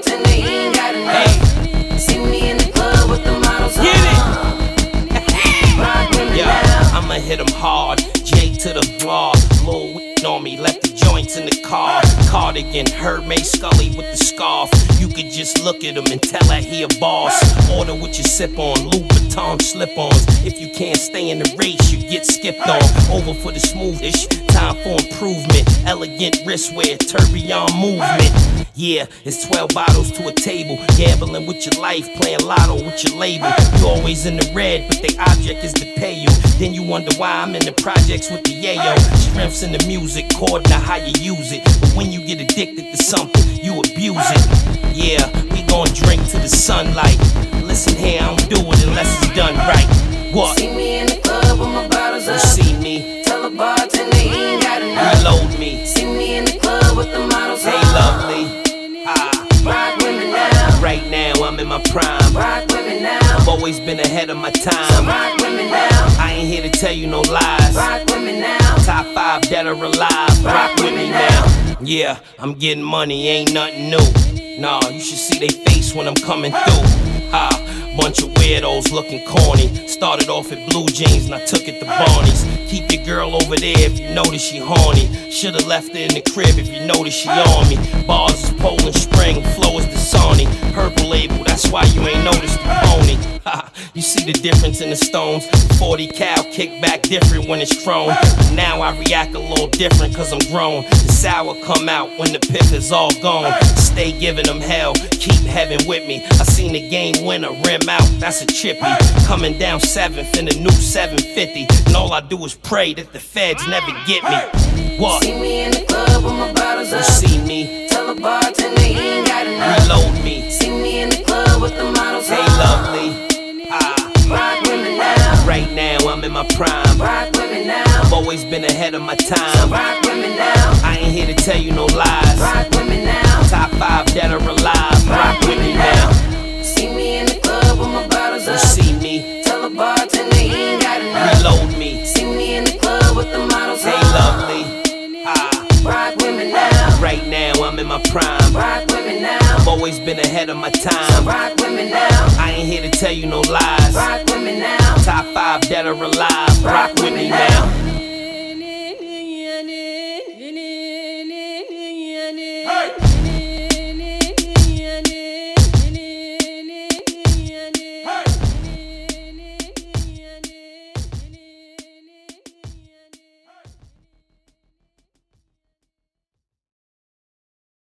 bartender, he ain't got enough. See me in the club with the models on. Rock women now. I'ma hit him hard, J to the bar. Lil' on me, left the joints in the car. Cardigan, Hermes Scully with the scarf. You could just look at him and tell that he a boss. Order what you sip on, Louboutin slip-ons. If you can't stay in the race, you get skipped on. Over for the smoothish, time for improvement. Elegant wristwear, tourbillon movement. Yeah, it's 12 bottles to a table. Gambling with your life, playing lotto with your label. You always in the red, but the object is to pay you. Then you wonder why I'm in the projects with the yayo. Strengths in the music, chord to how you use it. But when you get addicted to something, you abuse it. Yeah, we gon' drink to the sunlight. Listen here, I don't do it unless it's done right. What? See me in the club with my bottles up. You see me? Tell the bartender he ain't got enough. Reload me. See me in the club with the models on. Hey, lovely. Rock women now. Right now, I'm in my prime. Rock women now. I've always been ahead of my time. Rock women now. I ain't here to tell you no lies. Rock women now. Top 5 dead or alive. Rock with me now. Yeah, I'm getting money, ain't nothing new. Nah, you should see they face when I'm coming through. Bunch of weirdos looking corny. Started off at Blue Jeans and I took it to Barney's. Keep your girl over there if you notice she horny. Should've left her in the crib if you notice she on me. Bars is Poland Spring, flow is the Sony. Purple label, that's why you ain't noticed the pony. You see the difference in the stones. 40 cal kick back different when it's thrown. But now I react a little different cause I'm grown. The sour come out when the piff is all gone. Stay giving them hell, keep heaven with me. I seen the game winner, rim out, that's a chippy. Coming down 7th in the new 750. And all I do is pray that the feds never get me. What? See me in the club with my bottles up. You see me? Tell the bartender he ain't got enough. Reload me. See me in the club with the models on. Hey, lovely. Rock women now. Right now, I'm in my prime. Rock women now. I've always been ahead of my time. Rock women now. I ain't here to tell you no lies. Rock women now. Top 5 dead or alive. Rock with me now. See me in the club with my bottles You up. see me? Tell the bartender he ain't got enough. Reload me. See me in the club with the models on. Hey, lovely. Rock women now. Right now, I'm in my prime. Rock women now. I've always been ahead of my time. Rock women now. I ain't here to tell you no lies. Rock women now. Top 5 dead or alive. Rock with me now.